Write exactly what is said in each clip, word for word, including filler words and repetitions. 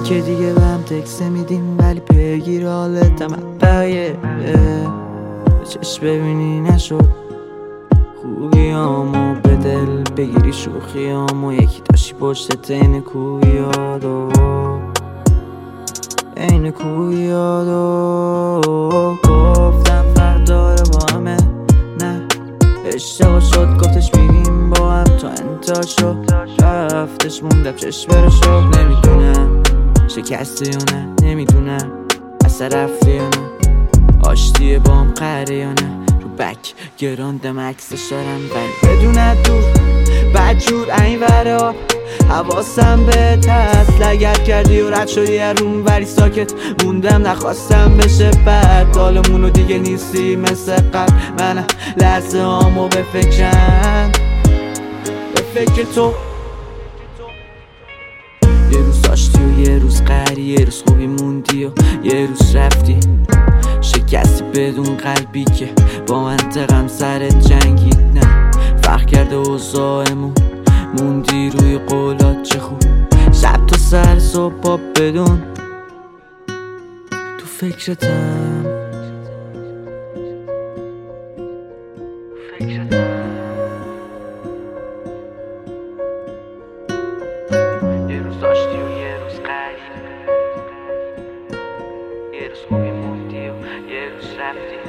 گفتیم که دیگه به هم تکس نمیدیم، ولی پیگیر حالتم بقیه چشم ببینی نشد خوبیامو به دل بگیری شوخیامو، یکی داشتی پشتت این کویادو این کویادو گفتم فرق داره با همه، نه اشتباه شد گفتش بگیم با هم، تو انتها شد رفتش موندم چشم بره شد. نمیدونم شکسته یا نه، نمیدونم اصلا رفته یا نه، آشتیه با هم قهره یا نه، رو بک گراندم عکسش دارم ولی بدون دور بدجور این ورا حواسم به هست. لگت کردی و رد شدی از روم ولی ساکت موندم، نخواستم بشه بد حالمونو دیگه نیستی مثل قبل. من لحظه هامو به فکرم به فکر تو، یه روز داشتی و یه روز قهری، یه روز خوبی موندی و یه روز رفتی، شکستی بدون قلبی که با منطقم سرت جنگید. نه فرق کرده اوضاعمون، موندی روی قولات چه خوب، شب تا سر صبح بدون تو فکرتم یه روز داشتی و یه روز قهری، یه روز خوبی موندی و یه روز رفتی،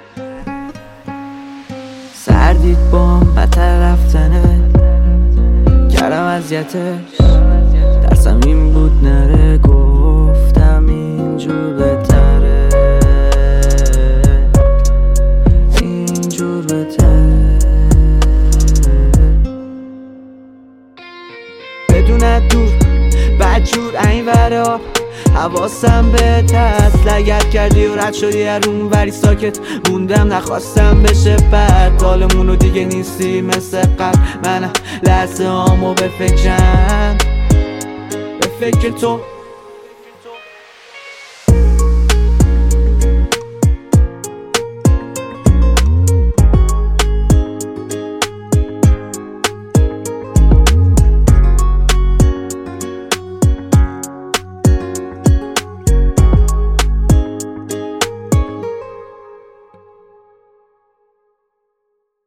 سردید با هم بدتر رفتنه کردم اذیتش، درسم این بود نره گفتم اینجور بهتره اینجور بهتره بدون دور بدجور این ورا حواسم به هست. لگت کردی و رد شدی از روم ولی ساکت موندم، نخواستم بشه بد حالمونو دیگه نیستی مثل قبل. من لحظه هامو به فکرم به فکر تو.